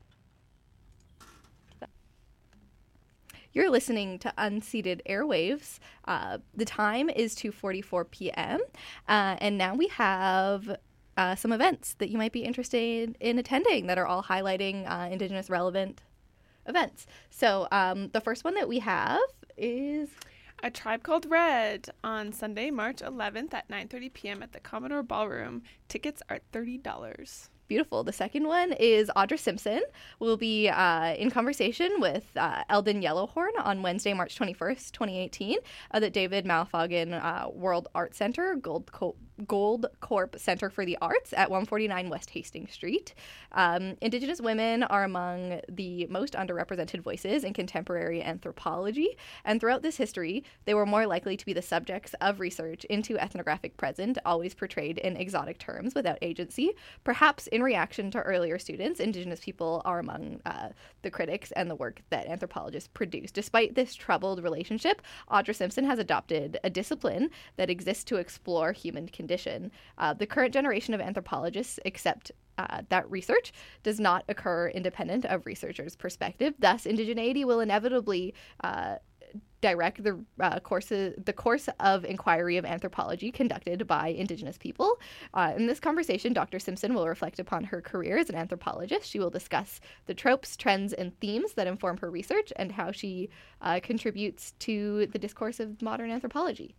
You're listening to Unseated Airwaves. Uh, the time is two forty-four p.m. Uh, and now we have uh, some events that you might be interested in attending that are all highlighting uh, Indigenous relevant events. So um, the first one that we have is... A Tribe Called Red on Sunday, March eleventh at nine thirty p.m. at the Commodore Ballroom. Tickets are thirty dollars. Beautiful. The second one is Audra Simpson. We'll be uh, in conversation with uh, Eldon Yellowhorn on Wednesday, March twenty-first, twenty eighteen, at the David Malfogan uh, World Art Center, Gold, Co- Gold Corp Center for the Arts at one forty-nine West Hastings Street. Um, Indigenous women are among the most underrepresented voices in contemporary anthropology, and throughout this history, they were more likely to be the subjects of research into ethnographic present, always portrayed in exotic terms without agency. Perhaps in reaction to earlier students, Indigenous people are among uh, the critics and the work that anthropologists produce. Despite this troubled relationship, Audra Simpson has adopted a discipline that exists to explore human condition. Uh, the current generation of anthropologists accept uh, that research does not occur independent of researchers' perspective. Thus, indigeneity will inevitably uh, direct the uh, course the course of inquiry of anthropology conducted by Indigenous people. Uh, in this conversation, Doctor Simpson will reflect upon her career as an anthropologist. She will discuss the tropes, trends, and themes that inform her research and how she uh, contributes to the discourse of modern anthropology.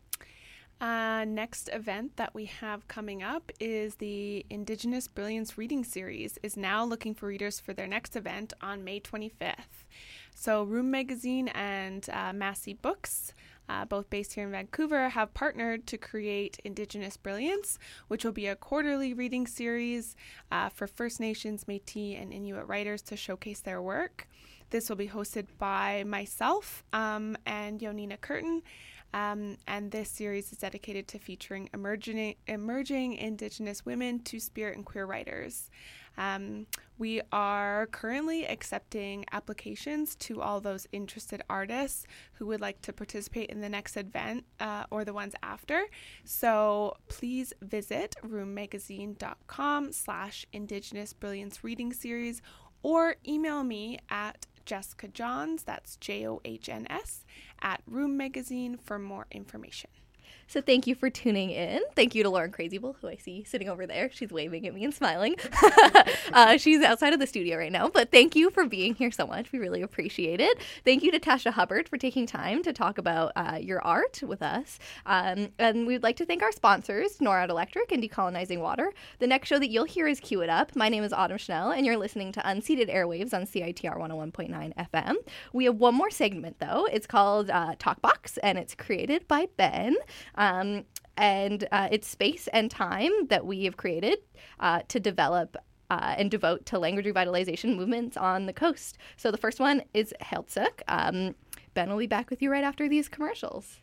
Uh, next event that we have coming up is the Indigenous Brilliance Reading Series is now looking for readers for their next event on May twenty-fifth. So Room Magazine and uh, Massey Books, uh, both based here in Vancouver, have partnered to create Indigenous Brilliance, which will be a quarterly reading series uh, for First Nations, Métis, and Inuit writers to showcase their work. This will be hosted by myself um, and Yonina Curtin. Um, and this series is dedicated to featuring emerging, emerging Indigenous women, Two-Spirit, and queer writers. Um, we are currently accepting applications to all those interested artists who would like to participate in the next event uh, or the ones after. So please visit roommagazine.com slash Indigenous Brilliance Reading Series or email me at Jessica Johns, that's J O H N S, at Room Magazine for more information. So thank you for tuning in. Thank you to Lauren Crazybull, who I see sitting over there. She's waving at me and smiling. uh, she's outside of the studio right now, but thank you for being here so much. We really appreciate it. Thank you to Tasha Hubbard for taking time to talk about uh, your art with us. Um, and we'd like to thank our sponsors, Norad Electric and Decolonizing Water. The next show that you'll hear is Cue It Up. My name is Autumn Schnell, and you're listening to Unseated Airwaves on C I T R one oh one point nine F M. We have one more segment, though. It's called uh, Talkbox, and it's created by Ben. Um, and uh, it's space and time that we have created uh, to develop uh, and devote to language revitalization movements on the coast. So the first one is Heiltsuk. Um, Ben will be back with you right after these commercials.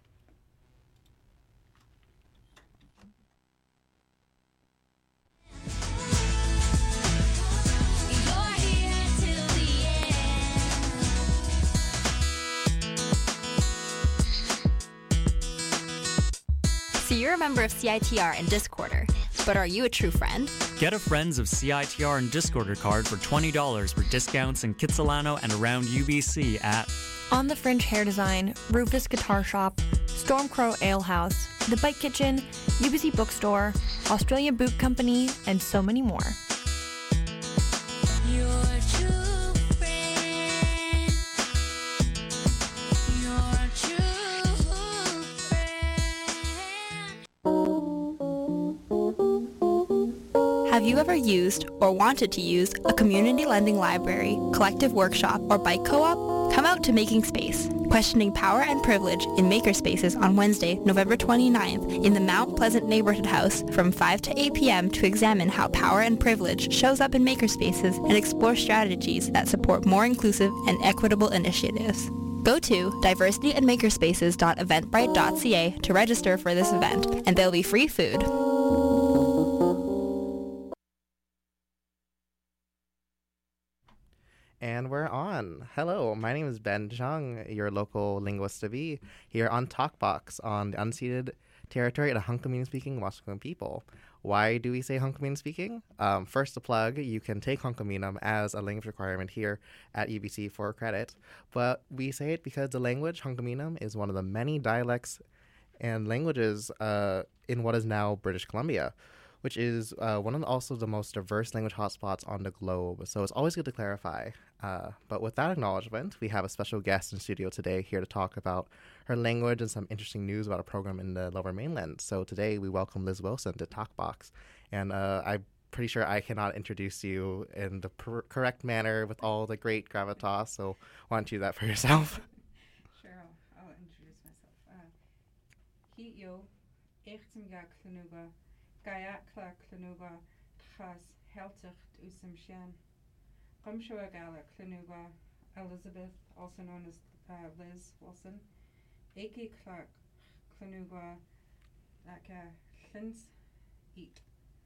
So you're a member of C I T R and Discorder, but are you a true friend? Get a Friends of C I T R and Discorder card for twenty dollars for discounts in Kitsilano and around U B C at On the Fringe Hair Design, Rufus Guitar Shop, Stormcrow Ale House, The Bike Kitchen, U B C Bookstore, Australia Boot Company, and so many more. You're you ever used or wanted to use a community lending library, collective workshop, or bike co-op? Come out to Making Space, questioning power and privilege in makerspaces on Wednesday, November twenty-ninth in the Mount Pleasant Neighborhood House from five to eight p.m. to examine how power and privilege shows up in makerspaces and explore strategies that support more inclusive and equitable initiatives. Go to diversity and makerspaces dot eventbrite dot c a to register for this event, and there'll be free food. And we're on. Hello, my name is Ben Chung, your local linguist to be, here on Talkbox on the unceded territory of the Hunkaminam-speaking Waskaman people. Why do we say Hunkaminam speaking? Um, first, to plug, you can take Hunkaminam as a language requirement here at U B C for credit, but we say it because the language Hunkaminam is one of the many dialects and languages uh, in what is now British Columbia, which is uh, one of the, also the most diverse language hotspots on the globe. So it's always good to clarify. Uh, but with that acknowledgement, we have a special guest in studio today here to talk about her language and some interesting news about a program in the Lower Mainland. So today we welcome Liz Wilson to Talkbox. And uh, I'm pretty sure I cannot introduce you in the per- correct manner with all the great gravitas. So why don't you do that for yourself? Sure, I'll, I'll introduce myself. He yo, echtimga klunuga, gaya kla klunuga, tchas helticht usum shan. Gumshua gala klunuga, Elizabeth, also known as uh, Liz Wilson. Eki Clark Klunuga, Aka Klins Eat.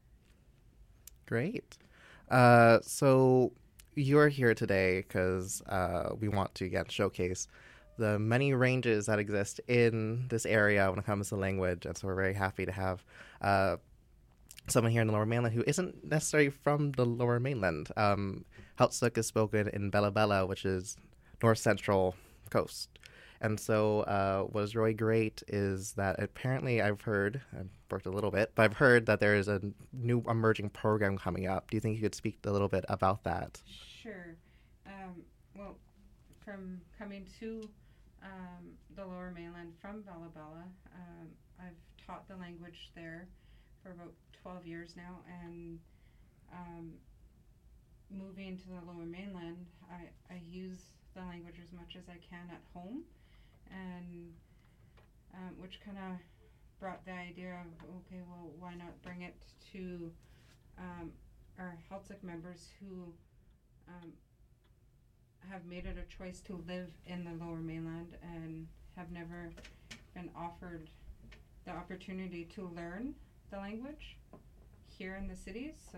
Great. Uh, so you're here today because uh, we want to again showcase the many ranges that exist in this area when it comes to language, and so we're very happy to have uh, someone here in the Lower Mainland who isn't necessarily from the Lower Mainland. Um, Heiltsuk is spoken in Bella Bella, which is north central coast. And so uh, what is really great is that apparently I've heard, I've worked a little bit, but I've heard that there is a new emerging program coming up. Do you think you could speak a little bit about that? Sure. Um, well, from coming to um, the Lower Mainland from Bella Bella, um, I've taught the language there for about twelve years now, and um, moving to the Lower Mainland, I, I use the language as much as I can at home. And um, which kind of brought the idea of, okay, well, why not bring it to um, our Heiltsuk members who um, have made it a choice to live in the Lower Mainland and have never been offered the opportunity to learn the language here in the cities. So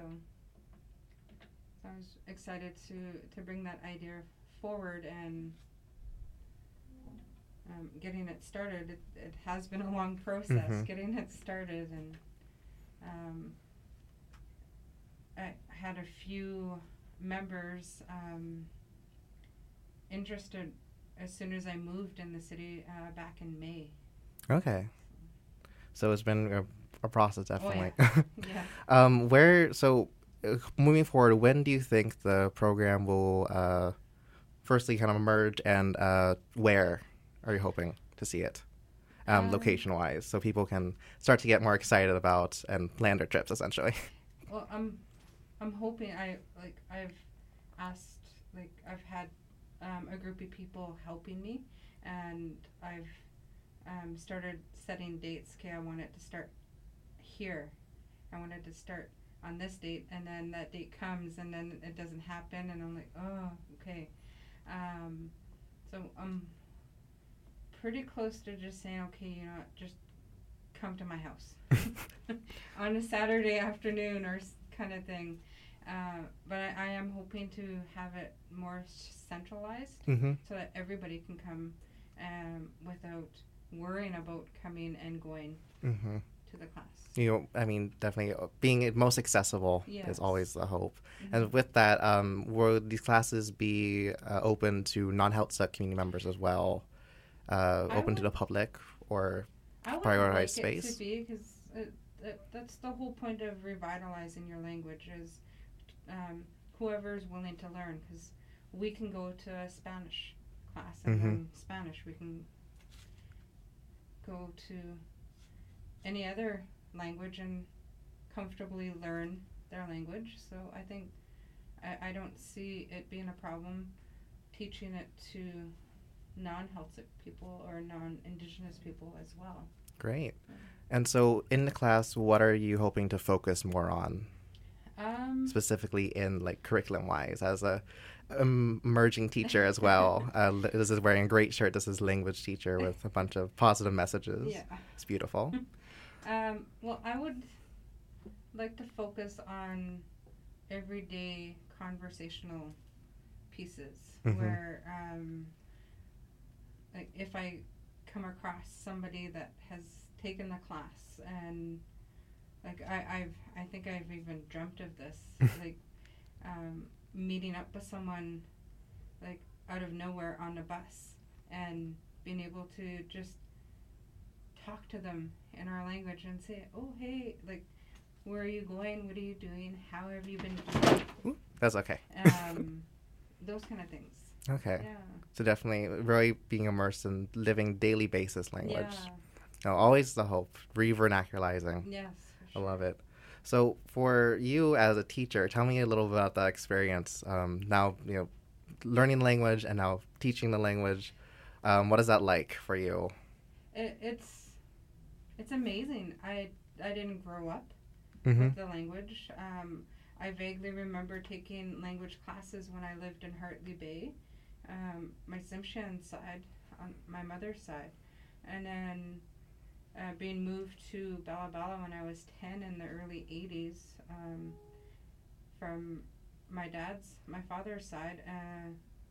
I was excited to, to bring that idea forward and Um, getting it started. It, it has been a long process Mm-hmm. getting it started, and um, I had a few members um, interested as soon as I moved in the city uh, back in May. Okay. So it's been a, a process, definitely. Oh, yeah. yeah. um, where, so uh, moving forward, when do you think the program will uh, firstly kind of emerge, and uh, where are you hoping to see it, um, Um, location-wise, so people can start to get more excited about and plan their trips, essentially? Well, I'm, I'm hoping I like I've asked like I've had um, a group of people helping me, and I've um, started setting dates. Okay, I want it to start here. I wanted to start on this date, and then that date comes, and then it doesn't happen, and I'm like, oh, okay. Um, so I'm pretty close to just saying, okay, you know, just come to my house on a Saturday afternoon or s- kind of thing. Uh, but I, I am hoping to have it more centralized Mm-hmm. so that everybody can come um, without worrying about coming and going Mm-hmm. to the class. You know, I mean, definitely uh, being most accessible Yes. is always the hope. Mhm. And with that, um, will these classes be uh, open to non-Heiltsuk community members as well? Uh, I open to would- the public, or I would prioritize like space? it to be, because it, it, that's the whole point of revitalizing your language is um, whoever is willing to learn, because we can go to a Spanish class and Mhm. learn Spanish. We can go to any other language and comfortably learn their language. So I think I, I don't see it being a problem teaching it to non-Celtic people or non-Indigenous people as well. Great. And so in the class, what are you hoping to focus more on? Um, Specifically in like curriculum wise, as a um, emerging teacher as well. uh, li- this is wearing a great shirt. This is language teacher with a bunch of positive messages. Yeah. It's beautiful. um, well, I would like to focus on everyday conversational pieces Mhm. where, um, like, if I come across somebody that has taken the class and like I, I've I think I've even dreamt of this like um, meeting up with someone like out of nowhere on a bus and being able to just talk to them in our language and say, oh hey, like where are you going, what are you doing, how have you been doing? Ooh, that's okay. um, those kind of things. Okay. Yeah. So definitely really being immersed in living daily basis language. Yeah. No, always the hope. Re-vernacularizing. Yes. I love it. So for you as a teacher, tell me a little bit about that experience. Um, now, you know, learning language and now teaching the language. Um, what is that like for you? It, it's it's amazing. I I didn't grow up Mhm. with the language. Um, I vaguely remember taking language classes when I lived in Hartley Bay, um, my Tsimshean side, on my mother's side, and then uh, being moved to Bala Bala when I was ten in the early eighties um, from my dad's, my father's side. Uh,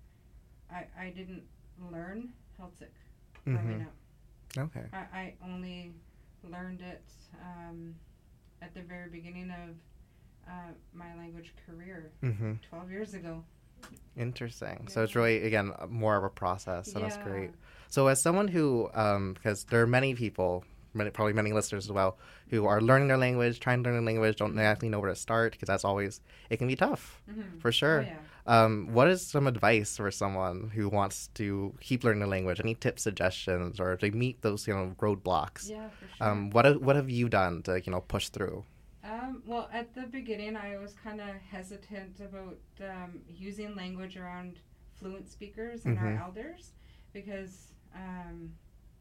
I I didn't learn Celtic growing Mhm. up. Okay. I, I only learned it um, at the very beginning of uh, my language career Mhm. twelve years ago. Interesting. So it's really, again, more of a process, and that's Yeah. great. So as someone who, um, because there are many people, many, probably many listeners as well, who are learning their language, trying to learn their language, don't exactly know where to start, because that's always, it can be tough, Mhm. for sure. Oh, yeah. Um, what is some advice for someone who wants to keep learning the language? Any tips, suggestions, or to meet those, you know, roadblocks? Yeah, for sure. Um, what have, what have you done to, you know, push through? Um, well, at the beginning, I was kind of hesitant about um, using language around fluent speakers and Mhm. our elders because um,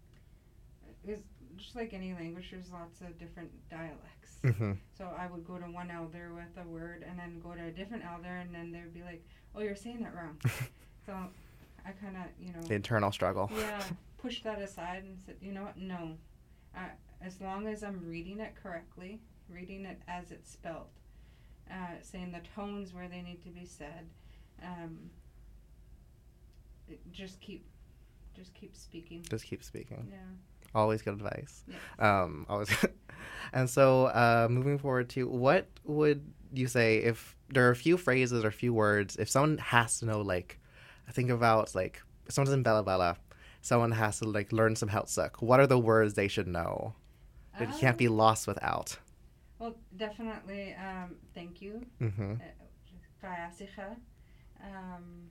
it's just like any language, there's lots of different dialects. Mhm. So I would go to one elder with a word and then go to a different elder, and then they would be like, "Oh, you're saying that wrong." So I kind of, you know, The internal struggle. yeah, pushed that aside and said, "You know what? No, uh, as long as I'm reading it correctly." Reading it as it's spelled, uh, saying the tones where they need to be said. Um, it- just keep, just keep speaking. Just keep speaking. Yeah. Always good advice. Yes. Um, always. And so, uh, moving forward to, what would you say if there are a few phrases or a few words, if someone has to know, like, I think about, like, if someone's in Bella Bella, someone has to, like, learn some Celtic. What are the words they should know that you can't be lost without? Well, definitely. Um, thank you. Mm-hmm. Uh, um,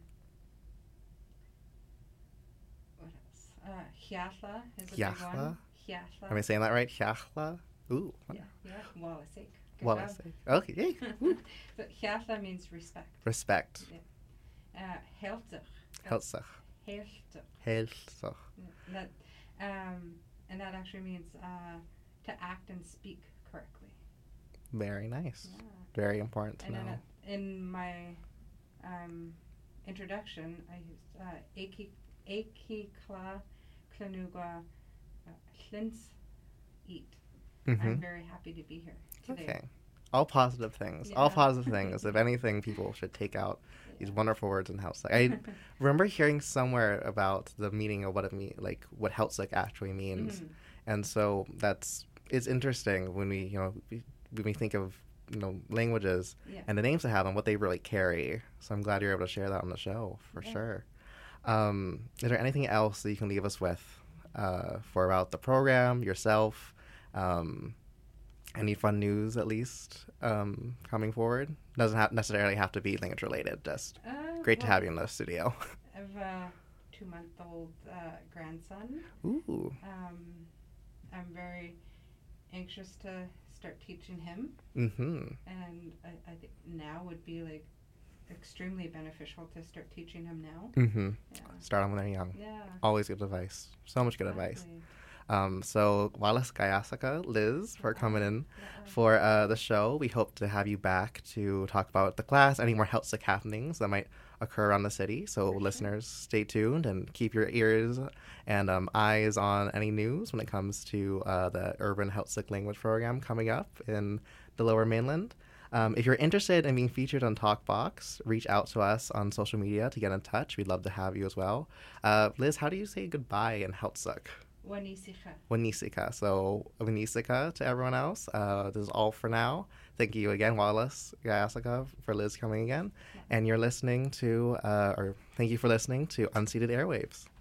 what else? Uh, Hiatla is a big Hiatla? one. Hiatla. Am I saying that right? Hiachla? Ooh. Yeah. Yeah. Wallaceik. Good Wallaceik. job. Okay, yay. Woo. So Hiatla means respect. Respect. Yeah. Uh, Heltach. Heltzach. Heltach. Heltzach. That, um, and that actually means uh, to act and speak correctly. Very nice. Yeah. Very important to And know. then uh, in my um, introduction, I used uh, Eki Eki Kla Klanuga Hlins Eat. Mhm. I'm very happy to be here today. Okay. All positive things. All Yeah. positive things. If anything, people should take out these wonderful words in Celtic. I remember hearing somewhere about the meaning of what it mean, like what Celtic actually means, Mhm. and so that's it's interesting when we you know we, when we think of you know languages Yeah. and the names they have and what they really carry. So I'm glad you're able to share that on the show for Yeah. sure. Um, is there anything else that you can leave us with uh, for about the program, yourself? Um, Any fun news, at least, um, coming forward? Doesn't ha- necessarily have to be language related. Just Uh, great to well, have you in the studio. I have a two-month-old uh, grandson. Ooh. Um, I'm very anxious to start teaching him. Mm-hmm. And I, I think now would be like extremely beneficial to start teaching him now. Mm-hmm. Yeah. Start them when they're young. Yeah. Always good advice. So much good advice. Exactly. Um, so, Wallace Gayasaka, Liz, for coming in for uh, the show. We hope to have you back to talk about the class, any more HealthSick happenings that might occur around the city. So, listeners, stay tuned and keep your ears and um, eyes on any news when it comes to uh, the Urban HealthSick Language Program coming up in the Lower Mainland. Um, if you're interested in being featured on TalkBox, reach out to us on social media to get in touch. We'd love to have you as well. Uh, Liz, how do you say goodbye in HealthSick? Wanisika. Wanisika. So, Wanisika to everyone else. Uh, this is all for now. Thank you again, Wallace Gayasaka, for Liz coming again. And you're listening to, uh, or thank you for listening to Unceded Airwaves.